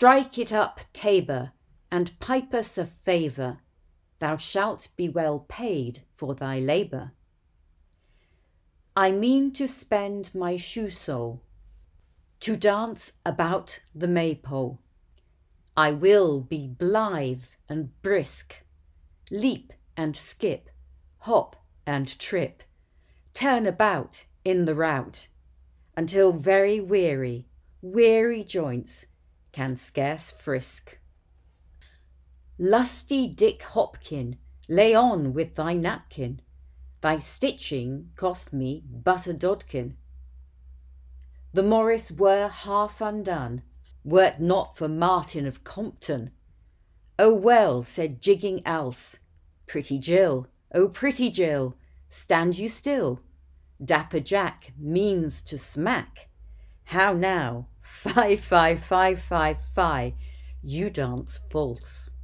Strike it up, Tabor, and pipe us a favour. Thou shalt be well paid for thy labour. I mean to spend my shoe sole to dance about the maypole. I will be blithe and brisk, leap and skip, hop and trip, turn about in the rout, until very weary joints can scarce frisk. Lusty Dick Hopkin, lay on with thy napkin, thy stitching cost me but a dodkin. The Morris were half undone, were't not for Martin of Compton. Oh well, said jigging Alce, pretty Jill, oh pretty Jill, stand you still, Dapper Jack means to smack. How now, fie, fie, fie, fie, fie, you dance false.